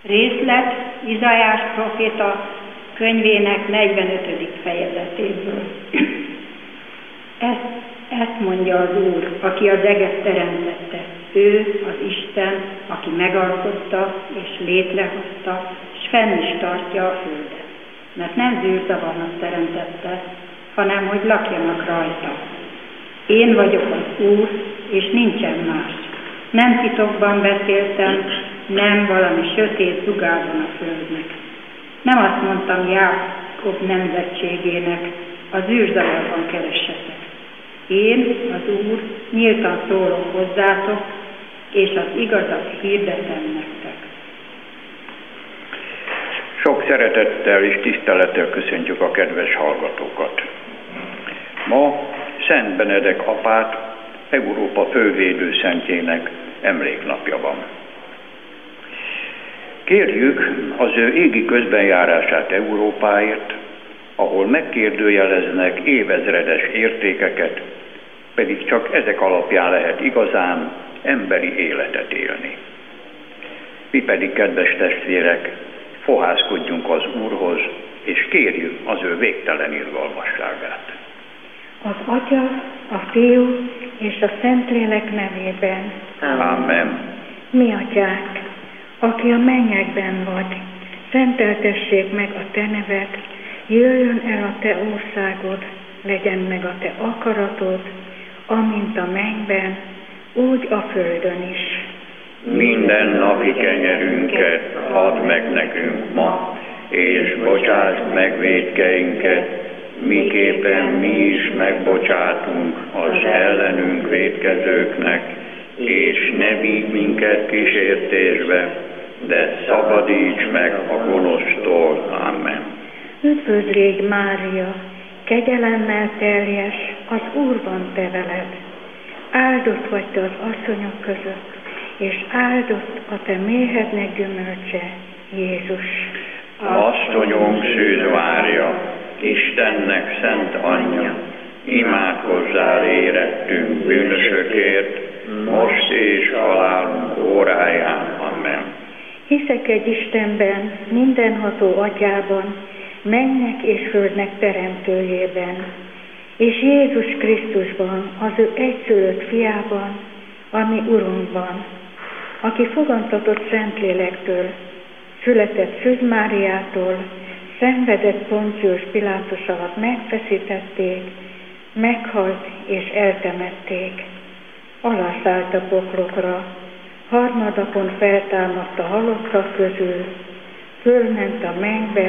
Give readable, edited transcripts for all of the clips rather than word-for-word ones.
Részlet Izaiás próféta könyvének 45. fejezetéből. Ezt mondja az Úr, aki az eget teremtette. Ő az Isten, aki megalkotta és létrehozta, és fenn is tartja a földet. Mert nem zűrzavarnak teremtette, hanem hogy lakjanak rajta. Én vagyok az Úr, és nincsen más. Nem titokban beszéltem, nem valami sötét dugában a földnek. Nem azt mondtam Jákob nemzetségének, az űrzavarban keressetek. Én, az Úr, nyíltan szólok hozzátok, és az igazat hirdetem nektek. Sok szeretettel és tisztelettel köszöntjük a kedves hallgatókat. Ma Szent Benedek apát, Európa fővédőszentjének emléknapja van. Kérjük az ő égi közbenjárását Európáért, ahol megkérdőjeleznek évezredes értékeket, pedig csak ezek alapján lehet igazán emberi életet élni. Mi pedig, kedves testvérek, fohászkodjunk az Úrhoz, és kérjük az ő végtelen irgalmasságát. Az Atya, a Fiú és a Szentlélek nevében. Amen. Mi Atyánk, aki a mennyekben vagy, szenteltessék meg a Te neved, jöjjön el a Te országod, legyen meg a Te akaratod, amint a mennyben, úgy a földön is. Minden napi kenyerünket add meg nekünk ma, és bocsásd meg vétkeinket, miképpen mi is megbocsátunk az ellenünk vétkezőknek, és ne vigy minket kísértésbe, de szabadíts meg a gonosztól. Amen. Üdvözlégy Mária, kegyelemmel teljes, az Úr van te veled. Áldott vagy te az asszonyok között, és áldott a te méhednek gyümölcse, Jézus. Asszonyunk Szűz Mária, Istennek szent anyja, imádkozzál érettünk bűnösökért, most és halálunk óráján. Amen. Hiszek egy Istenben, mindenható Atyában, mennek és földnek teremtőjében, és Jézus Krisztusban, az ő egyszülött fiában, ami Urunkban, aki fogantatott Szentlélektől, született Szűz Máriától, szenvedett Poncius Pilátus alatt megfeszítették, meghalt és eltemették. Alászállt a poklokra, harmadnapon feltámadt a halottak közül, fölment a mennybe,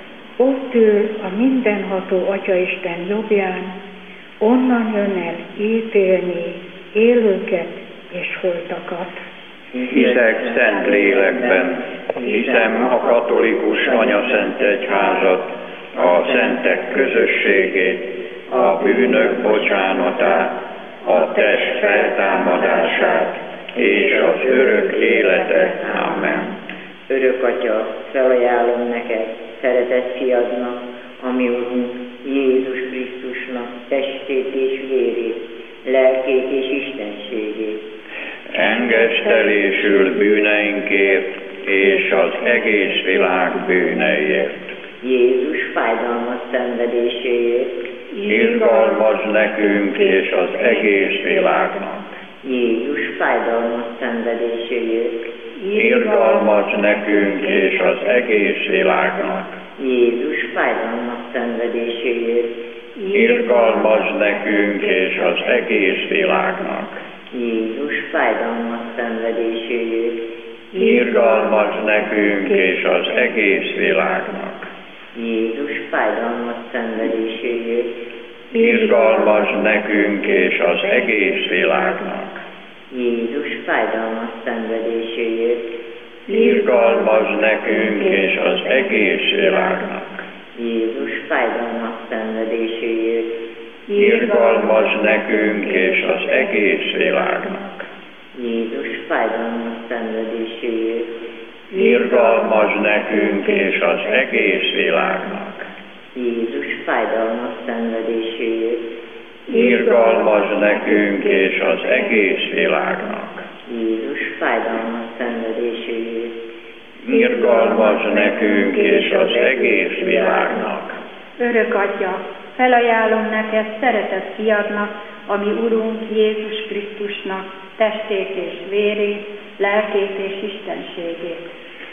ott ül a mindenható Atyaisten jobbján, onnan jön el ítélni élőket és holtakat. Hiszek szent lélekben, hiszem a katolikus anyaszent egyházat, a szentek közösségét, a bűnök bocsánatát, a test feltámadását és az örök életet. Amen. Örök Atya, felajánlom neked, szeretett fiadnak, a mi Urunk Jézus Krisztusnak testét és vérét, lelkét és istenségét. Engesztelésül bűneinkért és az egész világ bűneiért. Jézus fájdalmas szenvedéséért. Irgalmazd nekünk és az egész világnak. Jézus fájdalmas szenvedéséért. Irgalmazd nekünk és az egész világnak. Jézus fájdalmas szenvedéséért. Irgalmazd nekünk és az egész világnak. Jézus fájdalmas szenvedéséért. Irgalmazd nekünk és az egész világnak. Jézus fájdalmas szenvedéséért. Irgalmazd nekünk és az egész világnak. Jézus fájdalmas szenvedéséért. Irgalmazd nekünk és az egész világnak. Jézus fájdalmas szenvedéséért. Irgalmazd nekünk és az egész világnak. Jézus fájdalmas szenvedéséért. Irgalmazd nekünk és az egész világnak. Jézus fájdalmas szenvedéséért. Irgalmazd nekünk és az egész világnak. Jézus fájdalmas szenvedéséért. irgalmazz nekünk és az egész világnak. Örök Atya, felajánlom neked szeretett fiadnak, ami Urunk Jézus Krisztusnak testét és vérét, lelkét és istenségét.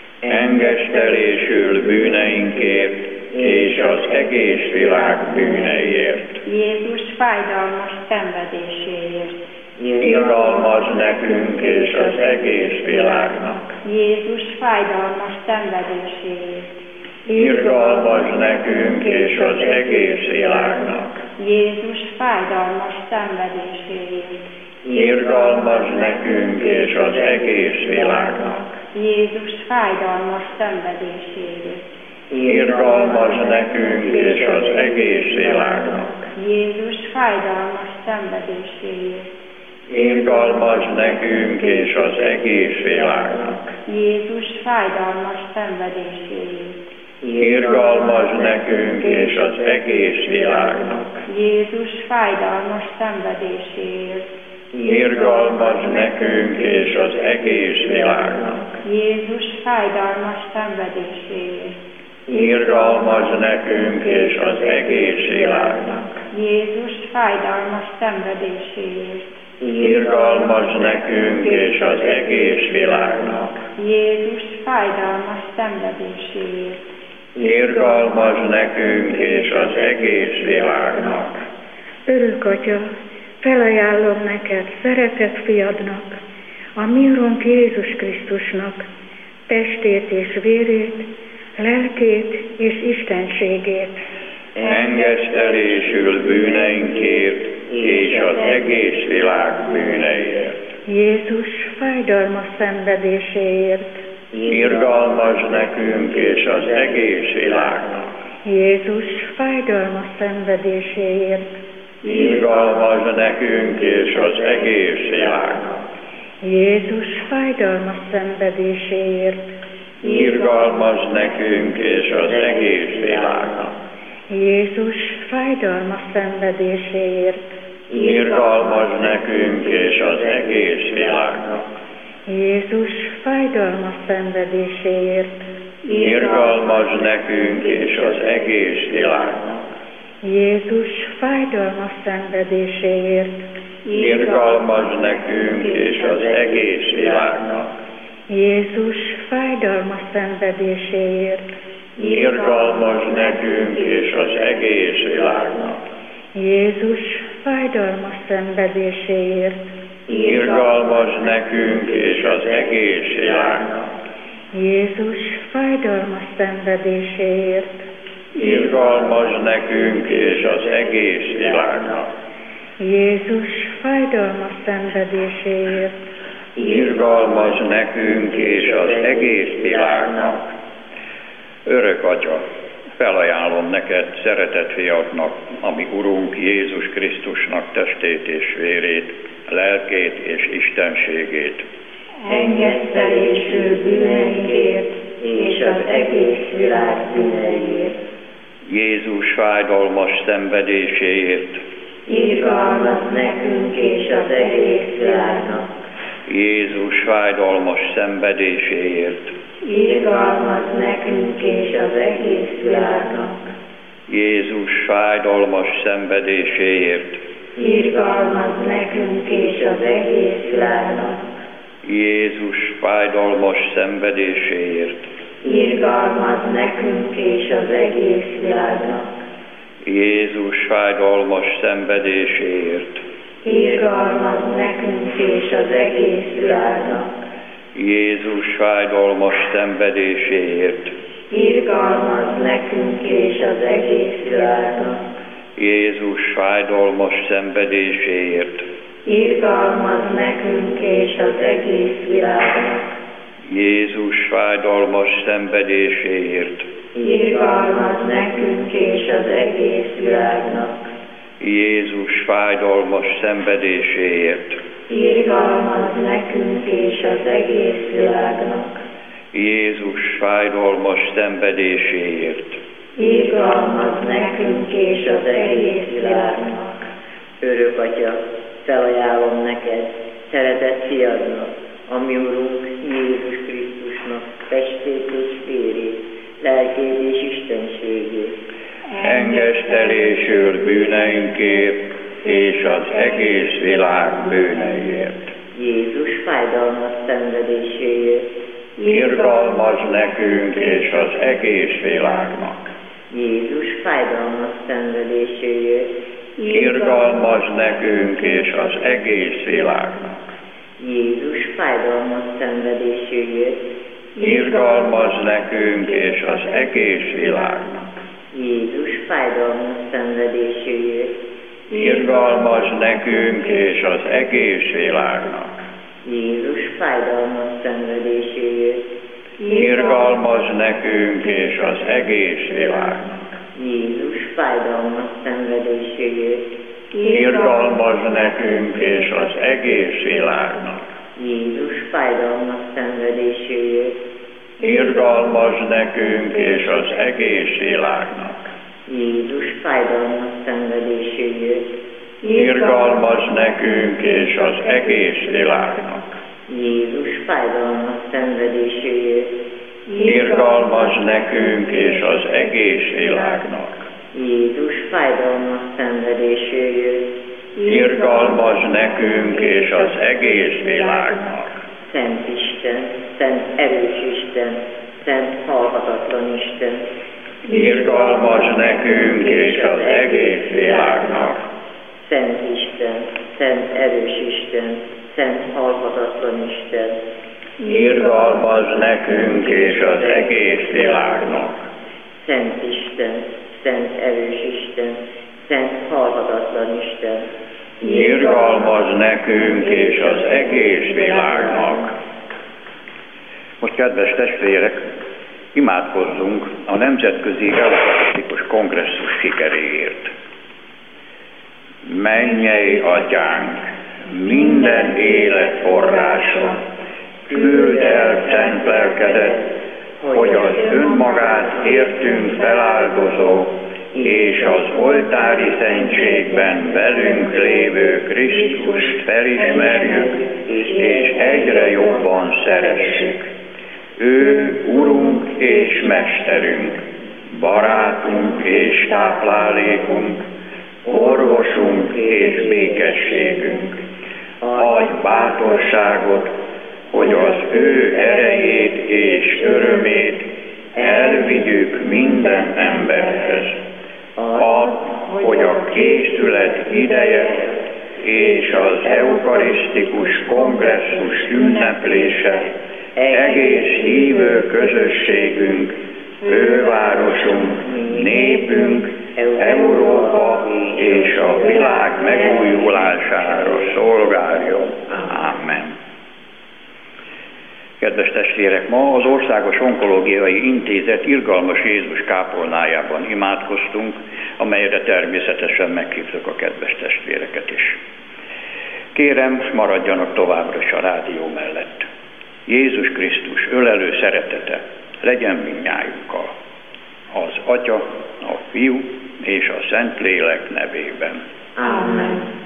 Engesztelésül bűneinkért és az egész világ bűneiért. Jézus fájdalmas szenvedéséért. Irgalmazz nekünk és az egész világnak. Jézus fájdalmas szenvedéséért. Irgalmazz nekünk és az egész világnak. Jézus fájdalmas szenvedéséért. Irgalmazz nekünk és az egész világnak. Jézus fájdalmas szenvedéséért. Irgalmazz nekünk és az egész világnak. Jézus fájdalmas szenvedéséért. Irgalmazz nekünk és az egész világnak. Jézus fájdalmas szenvedéséért. Irgalmazz nekünk és az egész világnak. Jézus fájdalmas szenvedéséért. Irgalmazz nekünk és az egész világnak. Jézus fájdalmas szenvedéséért. Irgalmazz nekünk és az egész világnak. Jézus fájdalmas szenvedéséért. Irgalmazz nekünk és az egész világnak. Jézus fájdalmas szenvedéséért. Irgalmazz nekünk és az egész világnak. Örök Atya, felajánlom neked szeretett fiadnak, a mi Urunk Jézus Krisztusnak testét és vérét, lelkét és istenségét. Engesztelésül bűneinkért és az egész világ bűneiért. Jézus fájdalmas szenvedéséért. Irgalmazz nekünk és az egész világnak. Jézus fájdalmas szenvedéséért. Irgalmazz nekünk és az egész világnak. Jézus fájdalmas szenvedéséért. Irgalmazz nekünk és az egész világnak. Jézus fájdalmas szenvedéséért. Irgalmazz nekünk és az egész világnak. Jézus fájdalmas szenvedéséért. Irgalmazz nekünk és az egész világnak. Jézus fájdalmas szenvedéséért. Irgalmazz nekünk és az egész világnak. Jézus fájdalmas szenvedéséért. Irgalmazz nekünk és az egész világnak. Jézus fájdalmas szenvedéséért. Irgalmazz nekünk és az egész világnak. Jézus fájdalmas szenvedéséért. Irgalmazz nekünk és az egész világnak. Jézus fájdalmas szenvedéséért. Irgalmazz nekünk és az egész világnak. Örök Atya, felajánlom neked szeretett fiadnak, ami Urunk Jézus Krisztusnak testét és vérét, lelkét és istenségét. Engesztelésül bűneinkért és az egész világ bűneiért. Jézus fájdalmas szenvedéséért. Irgalmazz nekünk és az egész világnak. Jézus fájdalmas szenvedéséért. Irgalmazz nekünk és az egész világnak. Jézus fájdalmas szenvedéséért. Irgalmazz nekünk és az egész világnak. Jézus fájdalmas szenvedéséért. Irgalmazz nekünk és az egész világnak. Jézus fájdalmas szenvedéséért. Irgalmazz nekünk és az egész világnak. Jézus fájdalmas szenvedéséért. Irgalmazz nekünk és az egész világnak. Jézus fájdalmas szenvedéséért. Irgalmazz nekünk és az egész világnak. Jézus fájdalmas szenvedéséért. Irgalmazz nekünk és az egész világnak. Jézus fájdalmas szenvedéséért. Irgalmazz nekünk és az egész világnak. Jézus fájdalmas szenvedéséért. Irgalmazz nekünk és az egész világnak. Örök Atya, felajánlom neked, szeretett fiadnak, a mi Urunk Jézus Krisztusnak testét megesztelésül bűneinkért, és az egész világ bűneiért. Jézus fájdalmas szenvedéséért, irgalmaz nekünk és az egész világnak. Jézus fájdalmas szenvedéséért, Irgalmaz nekünk és az egész világnak. Jézus fájdalmas szenvedéséért, Irgalmaz nekünk és az egész világnak. Jézus fájdalmas szenvedéséért, Irgalmaz nekünk és az egész világnak. Jézus fájdalmas szenvedéséért, Irgalmaz nekünk és az egész világnak. Jézus fájdalmas szenvedéséért, Irgalmaz nekünk és az egész világnak. Jézus fájdalmas szenvedéséért, Irgalmaz nekünk és az egész világnak. Jézus fájdalmas szenvedéséért, Irgalmaz nekünk és az egész világnak. Jézus fájdalmas szenvedéséért, Irgalmaz nekünk és az egész világnak. Jézus fájdalmas szenvedéséért, Irgalmaz nekünk és az egész világnak. Szent Isten, Szent erős Isten, Szent halhatatlan Isten, Irgalmaz nekünk és az egész világnak. Szent Isten, Szent erős Isten, Szent halhatatlan Isten, Irgalmaz nekünk és az egész világnak. Szent Isten, Szent erős Isten, Szent halhatatlan Isten, Irgalmaz nekünk és az egész világnak. Most, kedves testvérek, imádkozzunk a Nemzetközi Eucharisztikus Kongresszus sikeréért. Mennyei Atyánk, minden élet forrása, küld el szent lelkedet, hogy az önmagát értünk feláldozó és az oltári szentségben velünk lévő Krisztust felismerjük és egyre jobban szeressük. Ő Urunk és Mesterünk, barátunk és táplálékunk, orvosunk és békességünk. Adj bátorságot, hogy az ő erejét és örömét elvigyük minden emberhez. Add, hogy a készület ideje és az eukarisztikus kongresszus ünneplése egész hívő közösségünk, fővárosunk, népünk, Európa és a világ megújulására szolgáljon. Amen. Kedves testvérek, ma az Országos Onkológiai Intézet Irgalmas Jézus kápolnájában imádkoztunk, amelyre természetesen meghívtuk a kedves testvéreket is. Kérem, maradjanak továbbra is a rádió mellett. Jézus Krisztus ölelő szeretete legyen mindnyájunkkal. Az Atya, a Fiú és a Szentlélek nevében. Amen.